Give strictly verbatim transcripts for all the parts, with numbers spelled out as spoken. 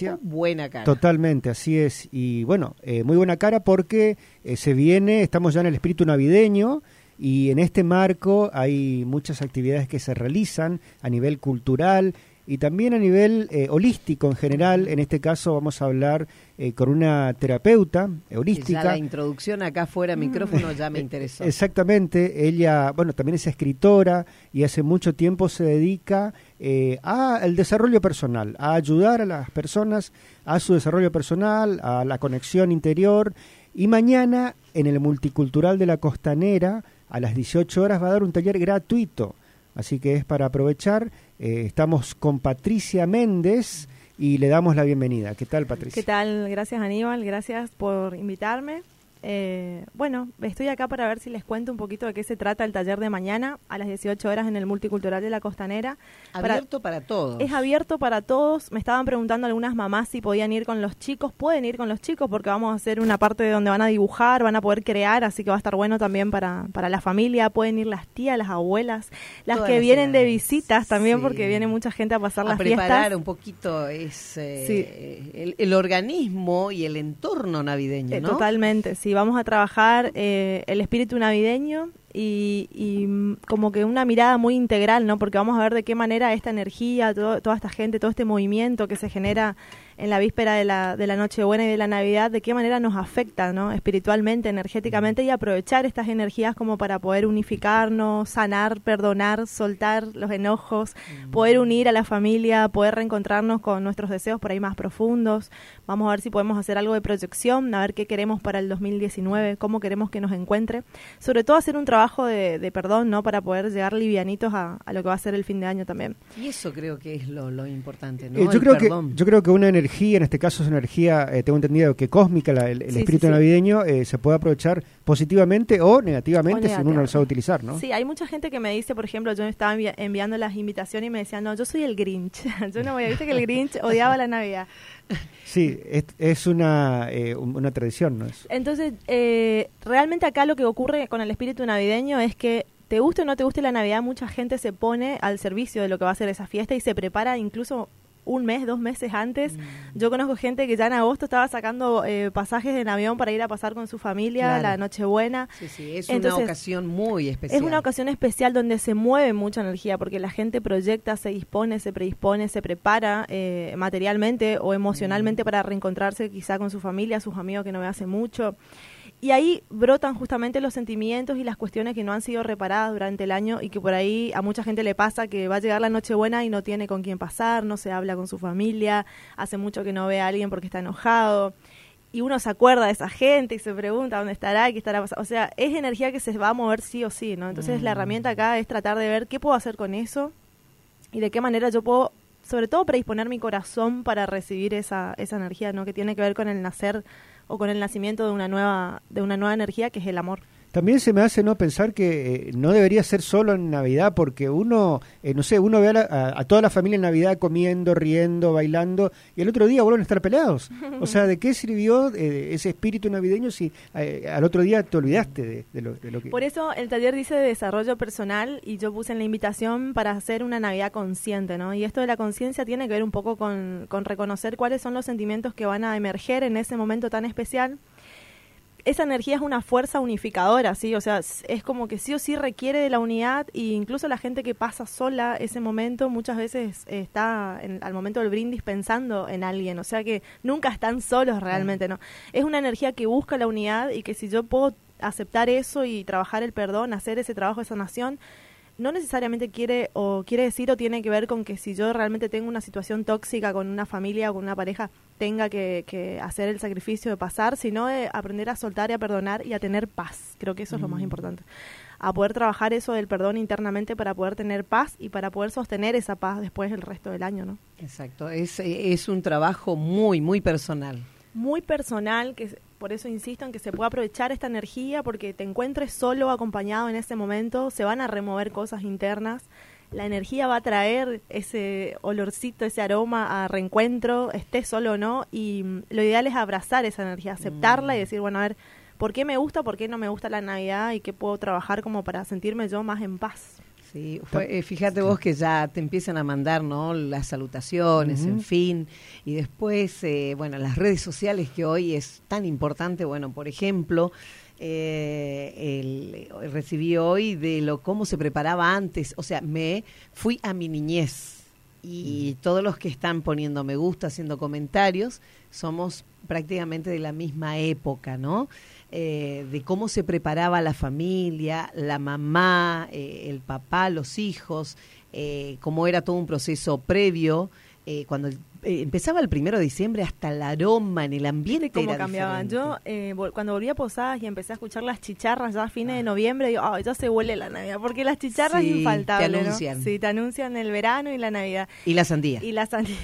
Patricia. Buena cara. Totalmente, así es. Y bueno, eh, muy buena cara porque eh, se viene, estamos ya en el espíritu navideño y en este marco hay muchas actividades que se realizan a nivel cultural y también a nivel eh, holístico en general. En este caso vamos a hablar eh, con una terapeuta eh, holística. Ya la introducción acá fuera micrófono ya me interesó. Exactamente, ella, bueno, también es escritora y hace mucho tiempo se dedica eh, al desarrollo personal, a ayudar a las personas a su desarrollo personal, a la conexión interior. Y mañana en el Multicultural de la Costanera a las dieciocho horas va a dar un taller gratuito. Así que es para aprovechar. Eh, estamos con Patricia Méndez y le damos la bienvenida. ¿Qué tal, Patricia? ¿Qué tal? Gracias, Aníbal. Gracias por invitarme. Eh, bueno, estoy acá para ver si les cuento un poquito de qué se trata el taller de mañana a las dieciocho horas en el Multicultural de la Costanera. Abierto para, para todos. Es abierto para todos. Me estaban preguntando algunas mamás si podían ir con los chicos. Pueden ir con los chicos porque vamos a hacer una parte de donde van a dibujar, van a poder crear, así que va a estar bueno también para, para la familia. Pueden ir las tías, las abuelas, las Todas que las vienen edades. de visitas también, sí. porque viene mucha gente a pasar a las preparar fiestas. un poquito es, eh, sí. el, el organismo y el entorno navideño, ¿no? Eh, totalmente, sí. Vamos a trabajar eh, el espíritu navideño y, y como que una mirada muy integral, ¿no? Porque vamos a ver de qué manera esta energía, todo, toda esta gente, todo este movimiento que se genera en la víspera de la, de la Nochebuena y de la Navidad, de qué manera nos afecta, ¿no? Espiritualmente, energéticamente, y aprovechar estas energías como para poder unificarnos, sanar, perdonar, soltar los enojos, mm. poder unir a la familia, poder reencontrarnos con nuestros deseos por ahí más profundos. Vamos a ver si podemos hacer algo de proyección, a ver qué queremos para el dos mil diecinueve, cómo queremos que nos encuentre. Sobre todo hacer un trabajo de, de perdón, ¿no? Para poder llegar livianitos a, a lo que va a ser el fin de año también. Y eso creo que es lo, lo importante, ¿no? Eh, yo, el creo perdón. que, yo creo que una energía energía, en este caso es energía, eh, tengo entendido que cósmica, la, el, el sí, espíritu sí, sí. navideño, eh, se puede aprovechar positivamente o negativamente, o negativamente si uno lo sabe utilizar, ¿no? Sí, hay mucha gente que me dice, por ejemplo, yo me estaba envi enviando las invitaciones y me decían, no, yo soy el Grinch, yo no voy a, viste que el Grinch odiaba la Navidad. Sí, es, es una, eh, una tradición, ¿no? Es... Entonces, eh, realmente acá lo que ocurre con el espíritu navideño es que te guste o no te guste la Navidad, mucha gente se pone al servicio de lo que va a ser esa fiesta y se prepara incluso un mes, dos meses antes. Mm. Yo conozco gente que ya en agosto estaba sacando eh, pasajes en avión para ir a pasar con su familia, claro. la Nochebuena. Sí, sí, es Entonces, una ocasión muy especial. Es una ocasión especial donde se mueve mucha energía porque la gente proyecta, se dispone, se predispone, se prepara eh, materialmente o emocionalmente mm. para reencontrarse quizá con su familia, sus amigos que no ve hace mucho. Y ahí brotan justamente los sentimientos y las cuestiones que no han sido reparadas durante el año y que por ahí a mucha gente le pasa que va a llegar la Nochebuena y no tiene con quién pasar, no se habla con su familia, hace mucho que no ve a alguien porque está enojado. Y uno se acuerda de esa gente y se pregunta dónde estará, qué estará pasando. O sea, es energía que se va a mover sí o sí, ¿no? Entonces mm. la herramienta acá es tratar de ver qué puedo hacer con eso y de qué manera yo puedo, sobre todo, predisponer mi corazón para recibir esa, esa energía, ¿no? Que tiene que ver con el nacer o con el nacimiento de una nueva de una nueva energía que es el amor. También se me hace no pensar que eh, no debería ser solo en Navidad, porque uno, eh, no sé, uno ve a, la, a, a toda la familia en Navidad comiendo, riendo, bailando, y el otro día vuelven a estar peleados. O sea, ¿de qué sirvió eh, ese espíritu navideño si eh, al otro día te olvidaste de, de, lo, de lo que... Por eso el taller dice de desarrollo personal, y yo puse en la invitación para hacer una Navidad consciente, ¿no? Y esto de la conciencia tiene que ver un poco con, con reconocer cuáles son los sentimientos que van a emerger en ese momento tan especial. Esa energía es una fuerza unificadora, ¿sí? O sea, es como que sí o sí requiere de la unidad, e incluso la gente que pasa sola ese momento muchas veces está en, al momento del brindis pensando en alguien, o sea que nunca están solos realmente, ¿no? Es una energía que busca la unidad y que si yo puedo aceptar eso y trabajar el perdón, hacer ese trabajo de sanación, no necesariamente quiere o quiere decir o tiene que ver con que si yo realmente tengo una situación tóxica con una familia o con una pareja, tenga que, que hacer el sacrificio de pasar, sino de aprender a soltar y a perdonar y a tener paz. Creo que eso es lo más importante. A poder trabajar eso del perdón internamente para poder tener paz y para poder sostener esa paz después del resto del año, ¿no? Exacto, es, es un trabajo muy, muy personal. Muy personal, que por eso insisto en que se pueda aprovechar esta energía, porque te encuentres solo o acompañado en ese momento, se van a remover cosas internas, la energía va a traer ese olorcito, ese aroma a reencuentro, estés solo o no, y lo ideal es abrazar esa energía, aceptarla mm. y decir, bueno, a ver, ¿por qué me gusta, por qué no me gusta la Navidad y qué puedo trabajar como para sentirme yo más en paz? Sí, fue, eh, fíjate vos que ya te empiezan a mandar, ¿no?, las salutaciones, uh-huh. en fin, y después, eh, bueno, las redes sociales que hoy es tan importante, bueno, por ejemplo, eh, el, recibí hoy de lo cómo se preparaba antes, o sea, me fui a mi niñez y uh-huh. todos los que están poniendo me gusta, haciendo comentarios, somos prácticamente de la misma época, ¿no? Eh, de cómo se preparaba la familia, la mamá, eh, el papá, los hijos, eh, cómo era todo un proceso previo, eh, cuando el, eh, empezaba el primero de diciembre, hasta el aroma en el ambiente cómo era cambiaban. diferente. Yo eh, vol- cuando volví a Posadas y empecé a escuchar las chicharras ya a fines ah. de noviembre, digo, oh, ya se huele la Navidad, porque las chicharras sí, es infaltable, te anuncian. ¿no? Sí, te anuncian el verano y la Navidad. Y la sandía. Y la sandía.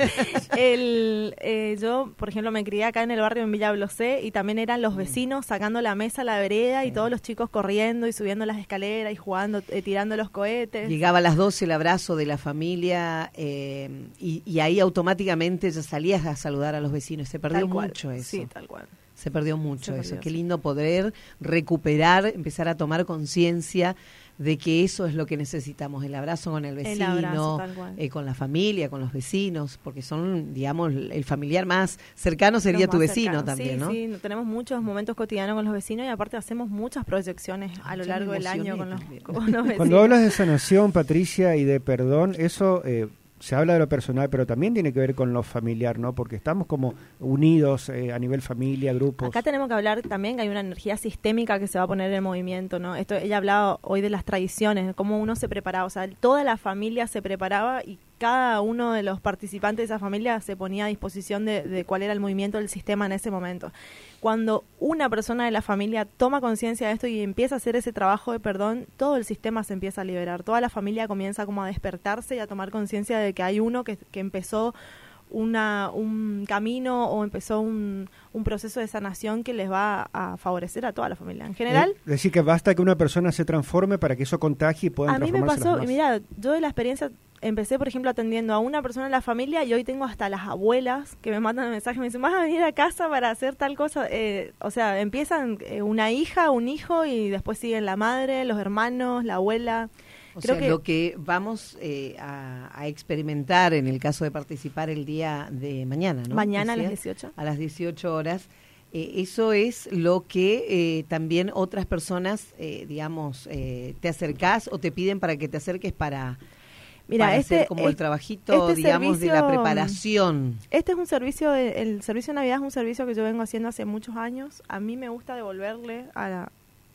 el, eh, yo, por ejemplo, me crié acá en el barrio en Villa Blosé y también eran los vecinos sacando la mesa a la vereda sí. y todos los chicos corriendo y subiendo las escaleras y jugando, eh, tirando los cohetes. Llegaba a las doce el abrazo de la familia eh, y, y ahí automáticamente ya salías a saludar a los vecinos. Se perdió mucho eso. Sí, tal cual. Se perdió mucho Se eso. perdió, Qué sí. lindo poder recuperar, empezar a tomar conciencia de que eso es lo que necesitamos, el abrazo con el vecino, el abrazo, tal cual. Eh, con la familia, con los vecinos, porque son, digamos, el familiar más cercano sería tu vecino cercano. también, sí, ¿no? Sí, tenemos muchos momentos cotidianos con los vecinos y aparte hacemos muchas proyecciones a lo largo del año con los, con los vecinos. Cuando hablas de sanación, Patricia, y de perdón, eso... Eh, se habla de lo personal, pero también tiene que ver con lo familiar, ¿no? Porque estamos como unidos eh, a nivel familia, grupos. Acá tenemos que hablar también que hay una energía sistémica que se va a poner en movimiento, ¿no? Esto, ella hablaba hoy de las tradiciones, de cómo uno se preparaba, o sea, toda la familia se preparaba y cada uno de los participantes de esa familia se ponía a disposición de, de cuál era el movimiento del sistema en ese momento. Cuando una persona de la familia toma conciencia de esto y empieza a hacer ese trabajo de perdón, todo el sistema se empieza a liberar, toda la familia comienza como a despertarse y a tomar conciencia de que hay uno que, que empezó una, un camino o empezó un, un proceso de sanación que les va a favorecer a toda la familia. En general... Es decir, que basta que una persona se transforme para que eso contagie y puedan a mí me transformarse pasó, los y demás. mira, yo de la experiencia empecé, por ejemplo, atendiendo a una persona en la familia y hoy tengo hasta las abuelas que me mandan mensajes, me dicen, ¿vas a venir a casa para hacer tal cosa? Eh, o sea, empiezan eh, una hija, un hijo y después siguen la madre, los hermanos, la abuela. O Creo sea, que lo que vamos eh, a, a experimentar en el caso de participar el día de mañana, ¿no? Mañana a las ¿Decías? dieciocho. A las dieciocho horas. Eh, eso es lo que eh, también otras personas, eh, digamos, eh, te acercás o te piden para que te acerques para... Mira, para este, hacer como este, el trabajito, este digamos, servicio, de la preparación. Este es un servicio, de, el servicio de Navidad es un servicio que yo vengo haciendo hace muchos años. A mí me gusta devolverle a la,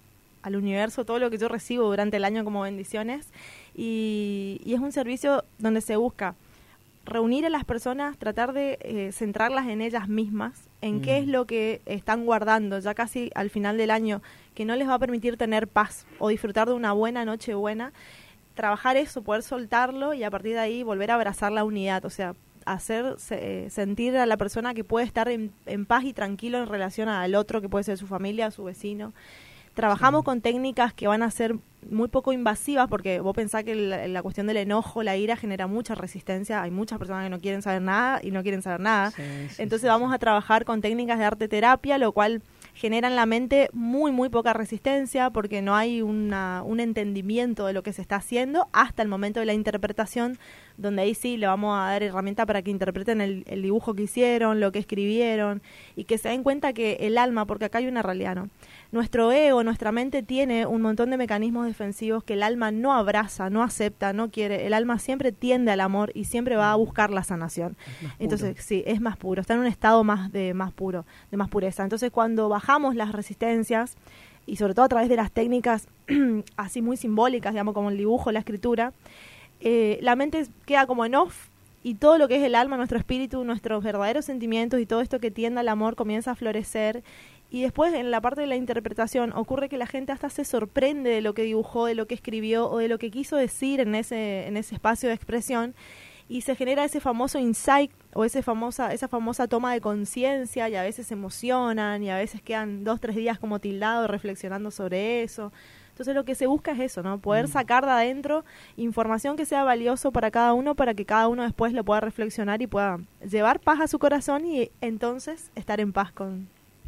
al universo todo lo que yo recibo durante el año como bendiciones. Y, y es un servicio donde se busca reunir a las personas, tratar de eh, centrarlas en ellas mismas, en mm. qué es lo que están guardando ya casi al final del año, que no les va a permitir tener paz o disfrutar de una buena noche buena. Trabajar eso, poder soltarlo y a partir de ahí volver a abrazar la unidad, o sea, hacer eh, sentir a la persona que puede estar en, en paz y tranquilo en relación al otro, que puede ser su familia, su vecino. Trabajamos sí. con técnicas que van a ser muy poco invasivas, porque vos pensás que la, la cuestión del enojo, la ira genera mucha resistencia, hay muchas personas que no quieren saber nada y no quieren saber nada, sí, sí, entonces sí, vamos sí. a trabajar con técnicas de arte terapia, lo cual genera en la mente muy, muy poca resistencia, porque no hay una, un entendimiento de lo que se está haciendo hasta el momento de la interpretación, donde ahí sí le vamos a dar herramienta para que interpreten el, el dibujo que hicieron, lo que escribieron, y que se den cuenta que el alma, porque acá hay una realidad, ¿no? Nuestro ego, nuestra mente tiene un montón de mecanismos defensivos que el alma no abraza, no acepta, no quiere. El alma siempre tiende al amor y siempre va a buscar la sanación. Entonces, sí, es más puro, está en un estado más de más puro, de más pureza. Entonces, cuando bajamos las resistencias, y sobre todo a través de las técnicas así muy simbólicas, digamos, como el dibujo, la escritura, eh, la mente queda como en off, y todo lo que es el alma, nuestro espíritu, nuestros verdaderos sentimientos y todo esto que tiende al amor comienza a florecer. Y después, en la parte de la interpretación, ocurre que la gente hasta se sorprende de lo que dibujó, de lo que escribió o de lo que quiso decir en ese, en ese espacio de expresión, y se genera ese famoso insight o ese famosa, esa famosa toma de conciencia, y a veces se emocionan y a veces quedan dos, tres días como tildados reflexionando sobre eso. Entonces lo que se busca es eso, ¿no? Poder sacar de adentro información que sea valioso para cada uno, para que cada uno después lo pueda reflexionar y pueda llevar paz a su corazón y entonces estar en paz con,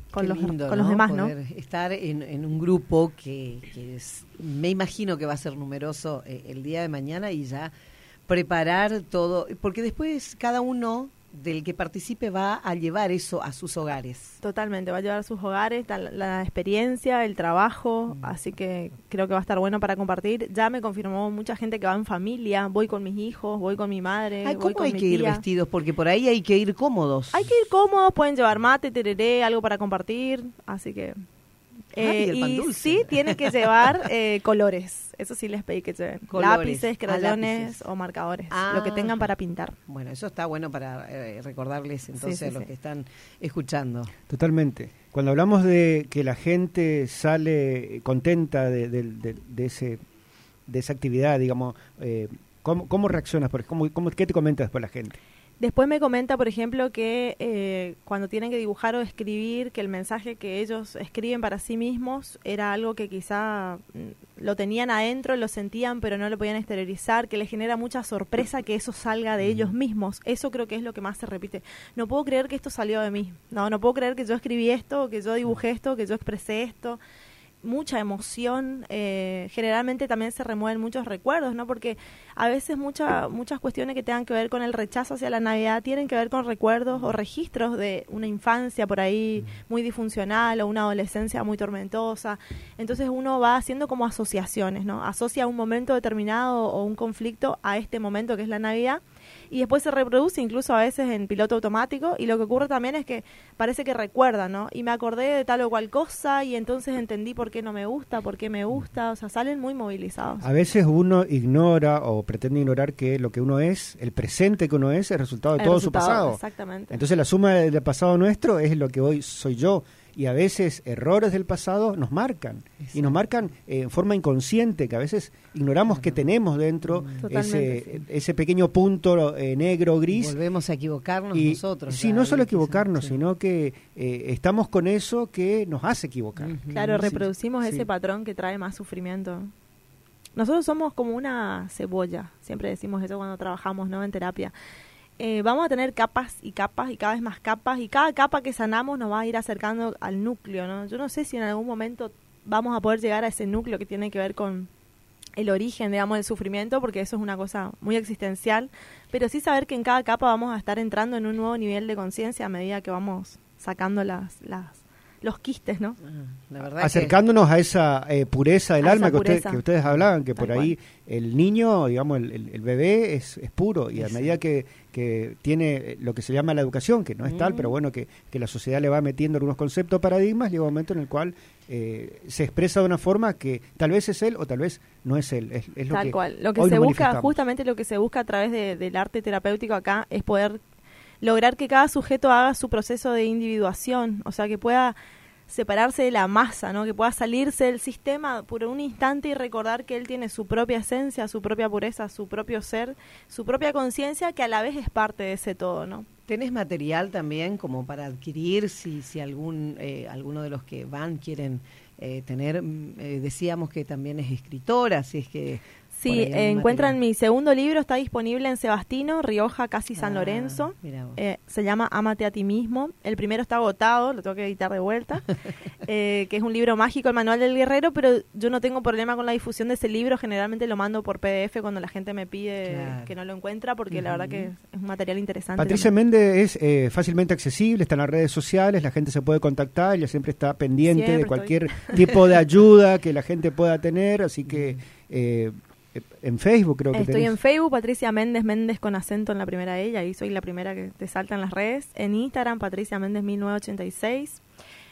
con, los, lindo, con ¿no? los demás, Poder ¿no? estar en, en un grupo que, que es, me imagino que va a ser numeroso eh, el día de mañana y ya preparar todo, porque después cada uno del que participe va a llevar eso a sus hogares. Totalmente, va a llevar a sus hogares la, la experiencia, el trabajo, mm. así que creo que va a estar bueno para compartir. Ya me confirmó mucha gente que va en familia, voy con mis hijos, voy con mi madre. Ay, voy ¿cómo con hay mi que tía. ir vestidos? Porque por ahí hay que ir cómodos. Hay que ir cómodos, pueden llevar mate, tereré, algo para compartir, así que... Eh, Ay, el pan y dulce. sí, tienen que llevar eh, colores, eso sí les pedí que lleven. Colores. Lápices, crayones ah, lápices. o marcadores, ah. lo que tengan para pintar. Bueno, eso está bueno para eh, recordarles entonces sí, sí, a los sí. que están escuchando. Totalmente. Cuando hablamos de que la gente sale contenta de, de, de, de, ese, de esa actividad, digamos, eh, ¿cómo, cómo reaccionas? ¿Cómo, cómo, ¿Qué te comenta después la gente? Después me comenta, por ejemplo, que eh, cuando tienen que dibujar o escribir, que el mensaje que ellos escriben para sí mismos era algo que quizá lo tenían adentro, lo sentían, pero no lo podían exteriorizar, que les genera mucha sorpresa que eso salga de ellos mismos. Eso creo que es lo que más se repite. No puedo creer que esto salió de mí. No, no puedo creer que yo escribí esto, que yo dibujé esto, que yo expresé esto. Mucha emoción, eh, generalmente también se remueven muchos recuerdos, ¿no? Porque a veces mucha, muchas cuestiones que tengan que ver con el rechazo hacia la Navidad tienen que ver con recuerdos o registros de una infancia por ahí muy disfuncional o una adolescencia muy tormentosa. Entonces uno va haciendo como asociaciones, ¿no? Asocia un momento determinado o un conflicto a este momento que es la Navidad. Y después se reproduce incluso a veces en piloto automático, y lo que ocurre también es que parece que recuerda, ¿no? Y me acordé de tal o cual cosa y entonces entendí por qué no me gusta, por qué me gusta, o sea, salen muy movilizados. A veces uno ignora o pretende ignorar que lo que uno es, el presente que uno es, es el resultado de el todo resultado, su pasado. Exactamente. Entonces la suma del pasado nuestro es lo que hoy soy yo. Y a veces errores del pasado nos marcan. Exacto. Y nos marcan eh, en forma inconsciente, que a veces ignoramos claro. que tenemos dentro ese, sí. ese pequeño punto eh, negro, gris. Volvemos a equivocarnos y, nosotros. Sí, no solo equivocarnos, sí. sino que eh, estamos con eso que nos hace equivocar. Uh-huh. Claro, sí. reproducimos sí. ese patrón que trae más sufrimiento. Nosotros somos como una cebolla, siempre decimos eso cuando trabajamos, ¿no? En terapia. Eh, vamos a tener capas y capas y cada vez más capas, y cada capa que sanamos nos va a ir acercando al núcleo, ¿no? Yo no sé si en algún momento vamos a poder llegar a ese núcleo que tiene que ver con el origen, digamos, del sufrimiento, porque eso es una cosa muy existencial, pero sí saber que en cada capa vamos a estar entrando en un nuevo nivel de conciencia a medida que vamos sacando las, las los quistes, ¿no? Ah, la verdad acercándonos que... a esa eh, pureza del a alma que, pureza. usted, que ustedes hablaban, que Tal por ahí cual. El niño, digamos, el, el, el bebé es, es puro, y a Exacto. medida que, que tiene lo que se llama la educación, que no es mm. tal, pero bueno, que, que la sociedad le va metiendo algunos conceptos, paradigmas, llega un momento en el cual eh, se expresa de una forma que tal vez es él o tal vez no es él. Es, es lo tal que cual. Lo que hoy se nos busca, justamente lo que se busca a través de, del arte terapéutico acá, es poder lograr que cada sujeto haga su proceso de individuación, o sea, que pueda separarse de la masa, ¿no? Que pueda salirse del sistema por un instante y recordar que él tiene su propia esencia, su propia pureza, su propio ser, su propia conciencia, que a la vez es parte de ese todo, ¿no? ¿Tenés material también como para adquirir si, si algún eh, alguno de los que van quieren eh, tener? Eh, decíamos que también es escritora, si es que... Sí, eh, encuentran mi segundo libro, está disponible en Sebastino, Rioja, casi San ah, Lorenzo. Eh, se llama Ámate a ti mismo. El primero está agotado, lo tengo que editar de vuelta, eh, que es un libro mágico, el manual del guerrero, pero yo no tengo problema con la difusión de ese libro. Generalmente lo mando por P D F cuando la gente me pide claro. que no lo encuentra, porque uh-huh. la verdad que es un material interesante. Patricia también. Méndez es eh, fácilmente accesible, está en las redes sociales, la gente se puede contactar, ella siempre está pendiente siempre de cualquier estoy. tipo de ayuda que la gente pueda tener, así que... Eh, en Facebook creo que estoy tenés. En Facebook, Patricia Méndez, Méndez con acento en la primera ella, y soy la primera que te salta en las redes. En Instagram, Patricia Méndez mil novecientos ochenta y seis,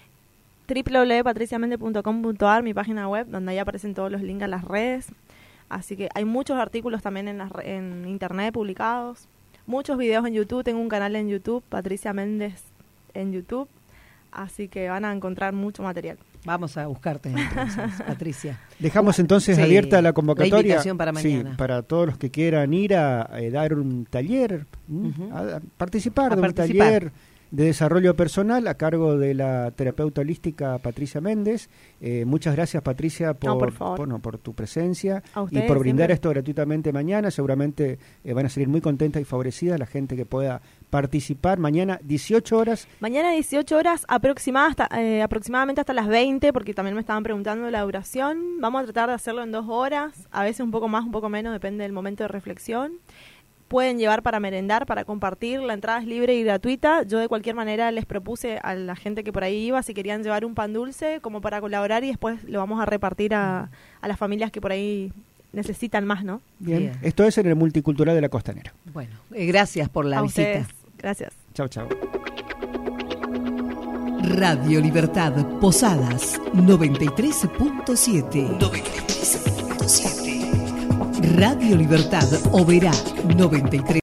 doble u doble u doble u punto patricia méndez punto com punto a r, mi página web, donde ahí aparecen todos los links a las redes. Así que hay muchos artículos también en, las, en internet publicados, muchos videos en YouTube, tengo un canal en YouTube, Patricia Méndez en YouTube, así que van a encontrar mucho material. Vamos a buscarte entonces, Patricia. Dejamos entonces sí, abierta la convocatoria. La invitación para mañana. Sí, para todos los que quieran ir a, a dar un taller, uh-huh. a, a participar a de participar. un taller de desarrollo personal a cargo de la terapeuta holística Patricia Méndez. Eh, muchas gracias, Patricia, por, no, por, favor. por, no, por tu presencia ustedes, y por brindar siempre. esto gratuitamente mañana. Seguramente eh, van a salir muy contentas y favorecidas la gente que pueda participar mañana dieciocho horas. Mañana dieciocho horas aproximada hasta, eh, aproximadamente hasta las veinte, porque también me estaban preguntando la duración. Vamos a tratar de hacerlo en dos horas, a veces un poco más, un poco menos, depende del momento de reflexión. Pueden llevar para merendar, para compartir, la entrada es libre y gratuita. Yo de cualquier manera les propuse a la gente que por ahí iba si querían llevar un pan dulce como para colaborar, y después lo vamos a repartir a, a las familias que por ahí necesitan más, ¿no? Bien. Bien. Esto es en el Multicultural de la Costanera. Bueno, eh, gracias por la a visita. ustedes. Gracias. Chau, chau. Radio Libertad Posadas noventa y tres punto siete. noventa y tres punto siete. Radio Libertad Oberá noventa y tres.